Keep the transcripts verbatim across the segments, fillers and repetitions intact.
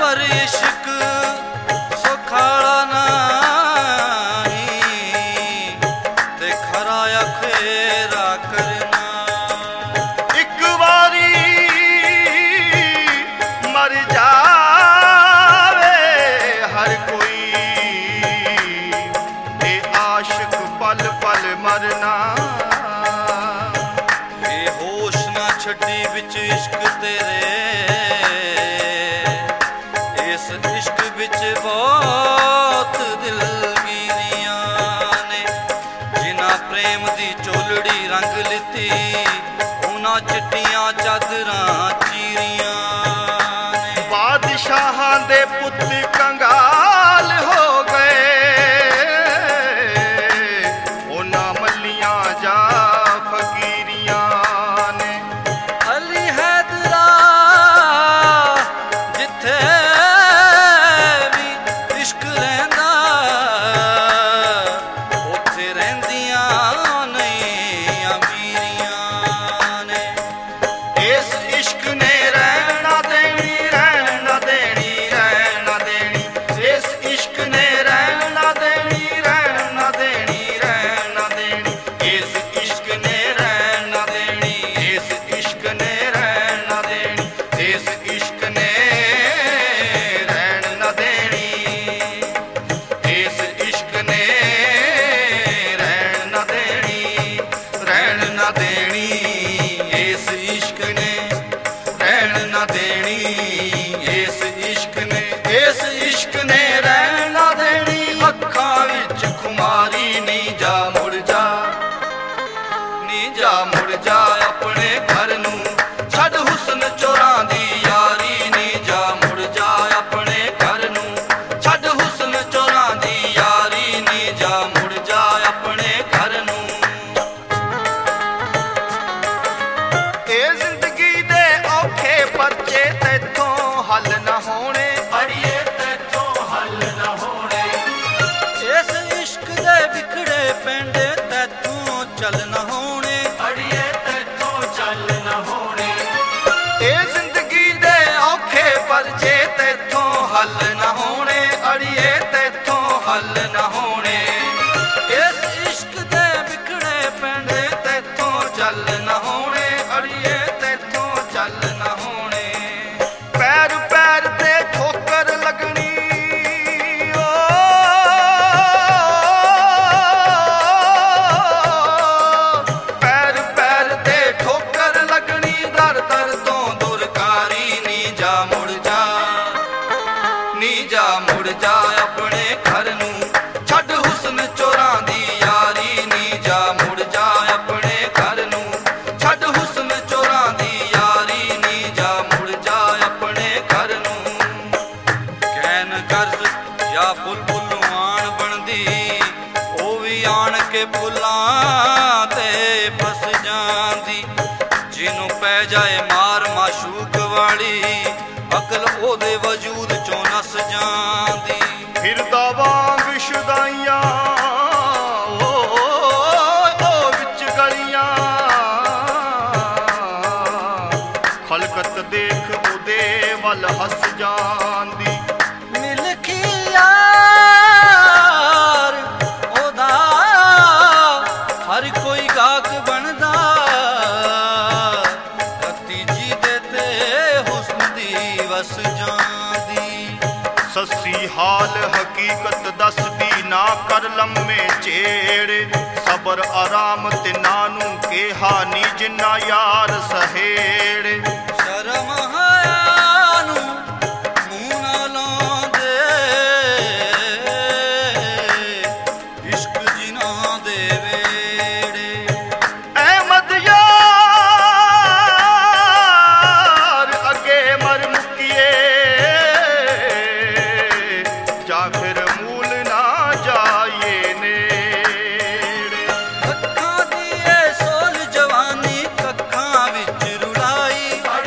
ਪਰ ਇਸ਼ਕ ਸੁਖਾਲਾ ਨਹੀਂ ਤੇ ਖਰਾ ਅਖੇਰਾ ਕਰਨਾ। ਇੱਕ ਵਾਰੀ ਮਰ ਜਾਵੇ ਹਰ ਕੋਈ ਤੇ ਆਸ਼ਿਕ ਪਲ ਪਲ ਮਰਨਾ। ਇਹ ਹੋਸ਼ ਨਾ ਛੱਡੀ ਵਿੱਚ ਇਸ਼ਕ ਤੇਰੇ, ਇਸ ਇਸ਼ਕ ਵਿੱਚ ਬਹੁਤ ਦਿਲਗੀਰੀਆਂ ਨੇ। ਜਿਨ੍ਹਾਂ ਪ੍ਰੇਮ ਦੀ ਚੋਲੜੀ ਰੰਗ ਲਿੱਤੀ, ਉਹਨਾਂ ਚਿੱਟੀਆਂ ਚਾਦਰਾਂ ਚੀਰੀਆਂ ਨੇ। ਬਾਦਸ਼ਾਹਾਂ ਦੇ ਪੁੱਤ ਕੰਗਾਲ ਹੋ ਗਏ, ਉਹਨਾਂ ਮੱਲੀਆਂ ਜਾ ਫਕੀਰੀਆਂ ਨੇ। ਅਲੀ ਹੈਦਰਾ ਜਿੱਥੇ ਵੀ ਇਸ਼ਕ ਰਹਿੰਦਾ, ਉੱਥੇ ਰਹਿੰਦੀਆਂ ਨਹੀਂ ਅਮੀਰੀਆਂ ਨੇ। ਇਸ ਇਸ਼ਕ ਨੇ ਰਹਿਣਾ ਦੇਣੀ, ਰਹਿਣਾ ਦੇਣੀ, ਰਹਿਣਾ ਦੇਣੀ। ਇਸ ਇਸ਼ਕ ਨੇ ਰਹਿਣਾ ਦੇਣੀ, ਰਹਿਣਾ ਦੇਣੀ, ਰਹਿਣਾ ਦੇਣੀ। ਇਸ ਇਸ਼ਕ ਨੇ ਰਹਿਣਾ ਦੇਣੀ, ਇਸ ਇਸ਼ਕ ਨੇ ਰਹਿਣਾ ਦੇਣੀ। ਇਸ ਇਸ਼ਕ ਨੇ ਰਹਿਣ ਨਾ ਦੇਣੀ, ਇਸ ਇਸ਼ਕ ਨੇ ਰਹਿਣ ਨਾ ਦੇਣੀ, ਰਹਿਣ ਨਾ ਦੇਣੀ। ਇਸ ਇਸ਼ਕ ਨੇ ਰਹਿਣ ਨਾ ਦੇਣੀ, ਇਸ ਇਸ਼ਕ ਨੇ, ਇਸ ਇਸ਼ਕ ਨੇ ਰਹਿਣ ਨਾ ਦੇਣੀ। ਅੱਖਾਂ ਵਿੱਚ ਖੁਮਾਰੀ ਨੀ ਜਾ ਮੁੜ ਜਾ, ਨੀ ਜਾ ਮੁੜ ਜਾ ਆਪਣੇ ਘਰ ਨੂੰ। ਛੱਡ ਹੁਸਨ ਚੋਰਾਂ ਦੀ ਯਾਰੀ, ਨੀ ਜਾ ਮੁੜ ਜਾ ਆਪਣੇ ਘਰ ਨੂੰ। ਛੱਡ ਹੁਸਨ ਚੋਰਾਂ ਦੀ ਯਾਰੀ, ਨੀ ਜਾ ਮੁੜ ਜਾ ਆਪਣੇ ਘਰ ਨੂੰ। ਇਹ ਜ਼ਿੰਦਗੀ ਦੇ ਔਖੇ ਪਰਚੇ ਤੈਥੋਂ ਹੱਲ ਨਾ ਹੋਣੇ, ਅੜੀਏ ਤੈਥੋਂ ਹੱਲ ਨਾ ਹੋਣੇ। ਇਸ ਇਸ਼ਕ ਦੇ ਵਿਖੜੇ ਪੈਂਡੇ ਤੈਥੋਂ ਚੱਲ ਨਾ ਹੋਣੇ, ਅੜੀਏ ਤੈਥੋਂ ਚੱਲ ਨਾ ਹੋਣੇ। ਇਹ ਜ਼ਿੰਦਗੀ ਦੇ ਔਖੇ ਪਰਚੇ ਤੈਥੋਂ ਹੱਲ ਨਾ ਹੋਣੇ, ਅੜੀਏ ਤੈਥੋਂ ਹੱਲ ਨਾ ਹੋਣੇ। ਇਸ ਇਸ਼ਕ ਦੇ ਵਿਖੜੇ ਪੈਂਡੇ ਤੈਥੋਂ ਚੱਲ ਨਾ ਹੋਣੇ, ਅੜੀਏ ਤੈਥੋਂ ਚੱਲ ਨਾ ਹੋਣੇ। ਪੈਰ ਪੈਰ ਤੇ ਠੋਕਰ ਲੱਗਣੀ, ਓ ਪੈਰ ਪੈਰ ਤੇ ਠੋਕਰ ਲੱਗਣੀ। ਦਰ ਦਰ ਤੋਂ ਦੁਰਕਾਰੀ, ਨੀ ਜਾ ਮੁੜ ਜਾ, ਨੀ ਜਾ ਮੁੜ ਜਾ ਆਪਣੇ ਘਰ ਨੂੰ। ਛੱਡ ਹੁਸਨ ਚੋਰਾਂ ਦੀ ਯਾਰੀ, ਨੀ ਜਾ ਮੁੜ ਜਾ ਆਪਣੇ ਘਰ ਨੂੰ। ਛੱਡ ਹੁਸਨ ਚੋਰਾਂ ਦੀ ਯਾਰੀ, ਨੀ ਜਾ ਮੁੜ ਜਾ ਆਪਣੇ ਘਰ ਨੂੰ। ਕਹਿਨ ਗਰਜ਼ ਜਾਂ ਬੁਲਬੁਲ ਆਣ ਬਣਦੀ, ਉਹ ਵੀ ਆਣ ਕੇ ਫੁੱਲਾਂ ਤੇ ਫਸ ਜਾਂਦੀ। ਜਿਹਨੂੰ ਪੈ ਜਾਏ ਮਾਰ ਮਾਸ਼ੂਕ ਵਾਲੀ, ਅਕਲ ਉਹਦੇ ਵਜੂਦ ਚੋਂ ਨਸ ਜਾਂਦੀ। ਫਿਰਦਾ ਵਾਂਗ ਸ਼ੁਦਾਈਆਂ ਓ ਓ ਵਿੱਚ ਗਲੀਆਂ, ਖਲਕਤ ਦੇਖ ਉਹਦੇ ਵੱਲ ਹੱਸ ਜਾਂਦੀ। ਮਿਲਖੀ ਯਾਰ ਉਹਦਾ ਹਰ ਕੋਈ ਗਾਹਕ ਬਣਦਾ, ਰੱਤੀ ਜੀ ਦੇ ਤੇ ਹੁਸਨ ਦੀ ਵਸ ਜਾਂਦੀ। ਸੱਸੀ ਹਾਲ ਹਕੀਕਤ ਦੱਸਦੀ, ਨਾ ਕਰ ਲੰਮੇ ਚੇੜੇ। ਸਬਰ ਆਰਾਮ ਤਿੰਨਾਂ ਨੂੰ ਕਿਹਾ ਨੀ, ਜਿੰਨਾ ਯਾਰ ਸਹੇੜੇ। ਸ਼ਰਮ ਹਾਇਆ ਨੂੰ ਮੂੰਹ ਨਾ ਲਾਉਂਦੇ, ਇਸ਼ਕ ਜਿਨ੍ਹਾਂ ਦੇ ਵੇੜੇ। ਅਹਿਮਦ ਯਾਰ ਅੱਗੇ ਮਰ ਮੁੱਕੀਏ, ਜਾਂ ਫਿਰ ਮੂਲ ਨਾ ਜਾਈਏ ਨੇੜੇ। ਅੱਖਾਂ ਦੀ ਇਹ ਸੋਲ ਜਵਾਨੀ ਕੱਖਾਂ ਵਿੱਚ ਰੁਲਾਈ,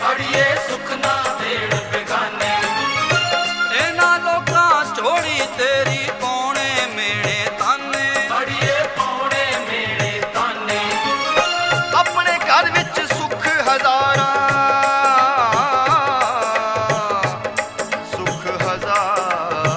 ਅੜੀਏ ਸੁਖ ਨਾ ਦੇਣ ਬੇਗਾਨੇ। ਇਹਨਾਂ ਲੋਕਾਂ ਝੋਲੀ ਤੇਰੀ ਪਾਉਣੇ ਮੇਣੇ ਤਾਨੇ, ਅੜੀਏ ਪਾਉਣੇ ਮੇਣੇ ਤਾਨੇ। ਆਪਣੇ ਘਰ ਵਿੱਚ ਸੁਖ ਹਜ਼ਾਰਾਂ, ਸੁਖ ਹਜ਼ਾਰਾਂ।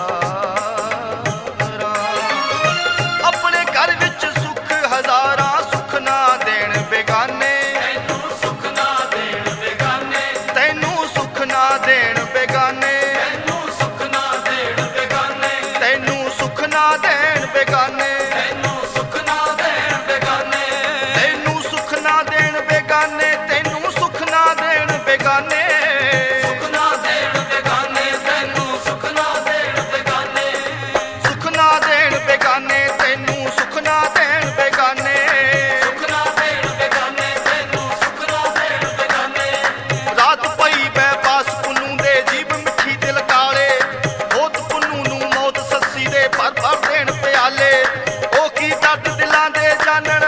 ਆਪਣੇ ਘਰ ਵਿੱਚ ਸੁਖ ਹਜ਼ਾਰਾਂ, ਸੁਖ ਨਾ ਦੇਣ ਬੇਗਾਨੇ। ਤੈਨੂੰ ਸੁਖ ਨਾ ਦੇਣ ਬੇਗਾਨੇ। ਤੈਨੂੰ ਸੁਖ ਨਾ ਦੇਣ ਬੇਗਾਨੇ। ਤੈਨੂੰ ਸੁਖ ਨਾ ਦੇਣ ਬੇਗਾਨੇ। ਤੈਨੂੰ ਸੁਖ ਨਾ ਦੇਣ ਬੇਗਾਨੇ। ਤੈਨੂੰ ਸੁਖ ਨਾ ਦੇਣ ਬੇਗਾਨੇ। ਤੈਨੂੰ ਸੁਖ ਨਾ ਦੇਣ ਬੇਗਾਨੇ। ਤੈਨੂੰ ਸੁਖ ਨਾ ਦੇਣ ਬੇਗਾਨੇ। ਸੁਖ ਨਾ ਦੇਣ ਬੇਗਾਨੇ। ਤੈਨੂੰ ਸੁਖ ਨਾ ਦੇਣ ਬੇਗਾਨੇ। ਸੁਖ ਨਾ ਦੇਣ ਬੇਗਾਨੇ। ਤੈਨੂੰ ਸੁਖ ਨਾ ਦੇਣ ਬੇਗਾਨੇ। ਸੁਖ ਨਾ ਦੇਣ ਬੇਗਾਨੇ। ਤੈਨੂੰ ਸੁਖ ਨਾ ਦੇਣ ਬੇਗਾਨੇ। ਰਾਤ ਪਈ ਬੈਬਾਸ ਪੁੰਨੂ ਦੇ, ਜੀਭ ਮਿੱਠੀ ਦਿਲ ਕਾਲੇ। ਹੋਤ ਪੁੰਨੂ ਨੂੰ ਮੌਤ ਸੱਸੀ ਦੇ ਭਰ ਭਰ ਦੇਣ ਪਿਆਲੇ। ਉਹ ਕੀ ਦਰਦ ਦਿਲਾਂ ਦੇ ਜਾਣਨ,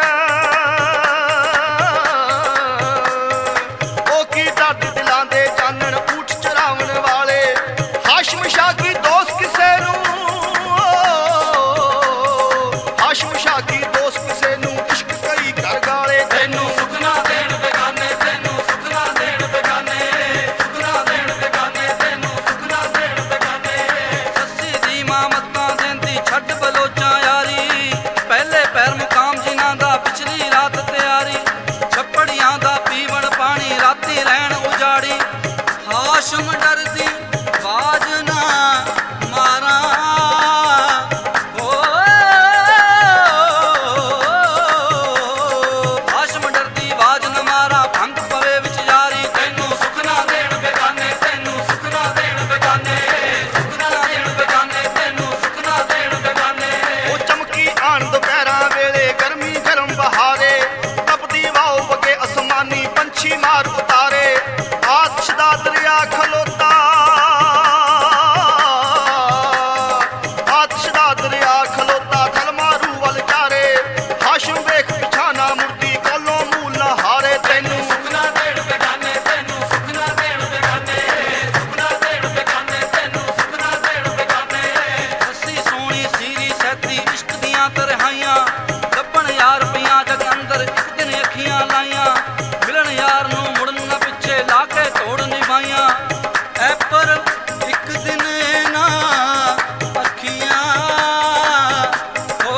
ਉਹ ਕੀ ਦਰਦ ਦਿਲਾਂ ਦੇ ਜਾਣਨ। ਊਠ ਚਰਾਵਣ ਵਾਲੇ ਹਾਸ਼ਮ ਸ਼ਾਹ ਕੀ ਦੋਸਤ ਕਿਸੇ ਨੂੰ, ਹਾਸ਼ਮ ਸ਼ਾਹ ਕੀ ਦੋਸਤ ਕਿਸੇ ਨੂੰ ਇਸ਼ਕ ਕਈ ਕਰ ਗਾਲੇ। ਤੈਨੂੰ ਸੁਖ ਨਾ ਦੇਣ ਬੇਗਾਨੇ। ਤੈਨੂੰ ਸੁਖ ਨਾ ਦੇਣ ਬੇਗਾਨੇ। ਸੁਖ ਨਾ ਦੇਣ ਬੇਗਾਨੇ। ਤੈਨੂੰ ਸੁਖ ਨਾ ਦੇਣ ਬੇਗਾਨੇ। ਸੱਸੀ ਦੀ ਮਾਂ ਮੱਤਾਂ ਦਿੰਦੀ ਛੱਡ ਬਲੋਚਾਂ ਯਾਰੀ। ਪਹਿਲੇ ਪੈਰ ਮੁਕਾਮ ਜਿਨ੍ਹਾਂ ਦਾ ਪਿਛਲੀ ਰਾਤ ਤਿਆਰੀ। ਛੱਪੜੀਆਂ ਦਾ ਪੀਵਣ ਪਾਣੀ ਰਾਤੀ ਰਹਿਣ ਉਜਾੜੀ। ਹਾਸ਼ਮ ਡਰਦੀ ਬਾਜ ਨਾ ਮਾਰਾਂ, ਹਾਸ਼ਮ ਡਰਦੀ ਬਾਜ ਨਾ ਮਾਰਾਂ, ਭੰਗ ਪਵੇ ਵਿੱਚ ਯਾਰੀ। ਤੈਨੂੰ ਸੁਖ ਨਾ ਦੇਣ ਬੇਗਾਨੇ। ਤੈਨੂੰ ਸੁਖ ਨਾ ਦੇਣ ਬੇਗਾਨੇ। ਸੁਖ ਨਾ ਦੇਣ ਬੇਗਾਨੇ। ਤੈਨੂੰ ਸੁਖ ਨਾ ਦੇਣ ਬੇਗਾਨੇ। ਉਹ ਚਮਕੀ ਆਣ ਦੁਪਹਿਰਾਂ ਵੇਲੇ, ਗਰਮੀ ਗਰਮ ਬਹਾਰੇ। ਤਪਦੀ ਵਾਓ ਵਗੇ ਅਸਮਾਨੀ ਪੰਛੀ ਮਾਰ ਉਤਾਰੇ। ਆਤਸ਼ ਦਾ ਦਰਿਆ ਖਲੋਤਾ, ਆਤਸ਼ ਦਾ ਦਰਿਆ ਖਲੋਤਾ। ਥਲ ਮਾਰੂ ਵੱਲ ਚਾਰੇ। ਹਾਸ਼ਮ ਵੇਖ ਪਿਛਾ ਨਾ ਮੁੜਦੀ, ਕੋਲੋਂ ਮੂਲ ਨਾ ਹਾਰੇ। ਤੈਨੂੰ ਸੁਖ ਨਾ ਦੇਣ ਬੇਗਾਨੇ। ਤੈਨੂੰ ਸੁਖ ਨਾ ਦੇਣ ਬੇਗਾਨੇ। ਸੁਖ ਨਾ ਦੇਣ ਬੇਗਾਨੇ। ਤੈਨੂੰ ਸੁਖ ਨਾ ਦੇਣ ਬੇਗਾਨੇ। ਸੱਸੀ ਸੋਹਣੀ ਸੀਰੀ ਸੈਤੀ ਇਸ਼ਕ ਦੀਆਂ ਤਰਹਾਈਆਂ। ਲੱਭਣ ਯਾਰ ਪਈਆਂ ਜਗ ਅੰਦਰ ਇੱਕ ਦਿਨ ਅੱਖੀਆਂ ਲਾਈਆਂ। ਮਿਲਣ ਯਾਰ ਨੂੰ ਮੁੜਨ ਨਾ ਪਿੱਛੇ ਲਾ ਕੇ ਤੋੜ ਨਿਭਾਈਆਂ। ਐ ਪਰ ਇੱਕ ਦਿਨ ਨਾ ਅੱਖੀਆਂ ਹੋ,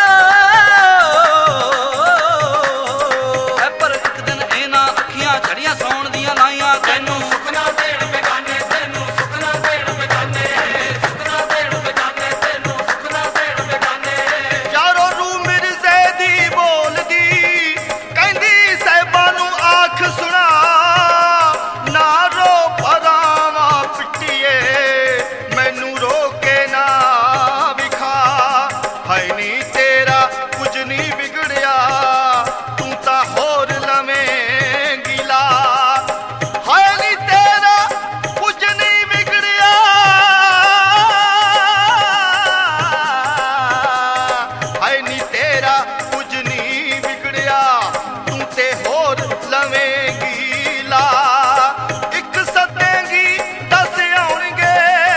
ਐ ਪਰ ਇੱਕ ਦਿਨ ਇਹਨਾਂ ਅੱਖੀਆਂ ਝੜੀਆਂ ਸੌਣ ਦੀਆਂ ਲਾਈਆਂ। ਤੈਨੂੰ ਸੁਖ ਨਾ ਦੇਣ ਬੇਗਾਨੇ। ਤੈਨੂੰ ਸੁਖ ਨਾ ਦੇਣ ਬੇਗਾਨੇ। ਸੁਖ ਨਾ ਦੇਣ ਬੇਗਾਨੇ। ਤੈਨੂੰ ਸੁਖ ਨਾ ਦੇਣ ਬੇਗਾਨੇ। ਯਾਰੋ ਰੂ ਮਿਰਜ਼ੇ ਦੀ ਬੋਲਦੀ, ਕਹਿੰਦੀ ਸਾਹਿਬਾਂ ਨੂੰ ਆਖ ਸੁਣਾ। ਨਾ ਰੋ ਪਰਾਵਾਂ ਪਿੱਟੀਏ, ਮੈਨੂੰ ਰੋਕੇ ਨਾ ਵਿਖਾ। ਹਾਏ ਨੀ ਤੇਰਾ ਕੁਝ ਨਹੀਂ ਵਿਗੜਿਆ, ਤੂੰ ਤਾਂ ਹੋਰ ਲਵੇਂ ਗਿਲਾ। ਹਾਏ ਨੀ ਤੇਰਾ ਕੁਝ ਨਹੀਂ ਵਿਗੜਿਆ, ਹਾਏ ਨੀ ਤੇਰਾ ਕੁਝ ਨਹੀਂ ਵਿਗੜਿਆ, ਤੂੰ ਤੇ ਹੋਰ ਲਵੇਂ ਗਿਲਾ। ਇੱਕ ਸੱਦੇਂਗੀ ਦਸ ਆਉਣਗੇ,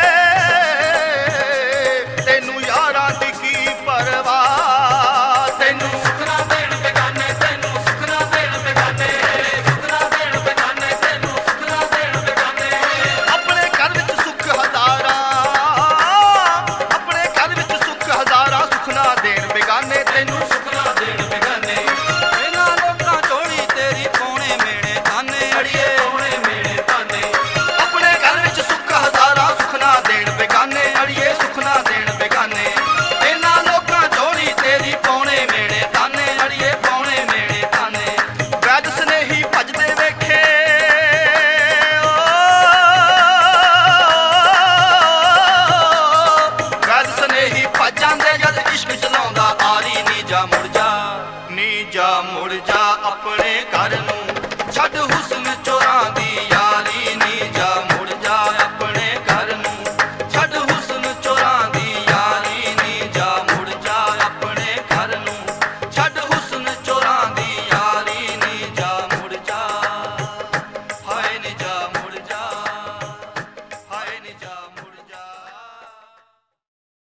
ਤੈਨੂੰ ਯਾਰਾਂ ਦੀ ਕੀ ਪਰਵਾਹ। ਤੈਨੂੰ ਸੁਖ ਨਾ ਦੇਣ ਬੇਗਾਨੇ। ਤੈਨੂੰ ਸੁਖ ਨਾ ਦੇਣ ਬੇਗਾਨੇ। ਸੁਖ ਨਾ ਦੇਣ ਬੇਗਾਨੇ। ਤੈਨੂੰ ਸੁਖ ਨਾ ਦੇਣ ਬੇਗਾਨੇ। ਆਪਣੇ ਘਰ ਵਿੱਚ ਸੁੱਖ ਹਜ਼ਾਰਾਂ, ਆਪਣੇ ਘਰ ਵਿੱਚ ਸੁੱਖ ਹਜ਼ਾਰਾਂ, ਸੁਖ ਨਾ ਦੇਣ ਬੇਗਾਨੇ। ਤੈਨੂੰ ਸੁਖ ਨਾ ਦੇਣ ਬੇਗਾਨੇ। ਇਹਨਾਂ ਲੋਕਾਂ ਝੋਲੀ ਤੇਰੀ ਪਾਉਣੇ ਮੇਣੇ ਤਾਨੇ, ਅੜੀਏ ਪਾਉਣੇ ਮੇਣੇ ਤਾਨੇ। ਆਪਣੇ ਘਰ ਵਿੱਚ ਸੁੱਖ ਹਜ਼ਾਰਾਂ, ਸੁਖ ਨਾ ਦੇਣ ਬੇਗਾਨੇ। ਅੜੀਏ ਸੁਖ ਨਾ ਦੇਣ ਬੇਗਾਨੇ। ਇਹਨਾਂ ਲੋਕਾਂ ਝੋਲੀ ਤੇਰੀ ਪਾਉਣੇ ਮੇਣੇ ਤਾਨੇ, ਅੜੀਏ ਪਾਉਣੇ ਮੇਣੇ ਤਾਨੇ। ਵੈਦ ਸਨੇਹੀ ਭਜਦੇ ਵੇਖੇ, ਵੈਦ ਸਨੇਹੀ ਭਜ ਜਾਂਦੇ ਜਦ ਇਸ਼ਕ ਚਲਾਉਂਦਾ ਆਰੀ। ਨੀ ਜਾ ਮੁੜ ਜਾ, ਨੀ ਜਾ ਮੁੜ ਜਾ ਆਪਣੇ ਘਰ ਨੂੰ, ਛੱਡ ਹੁਸਨ ਚੋਰਾਂ ਦੀ ਯਾਰੀ।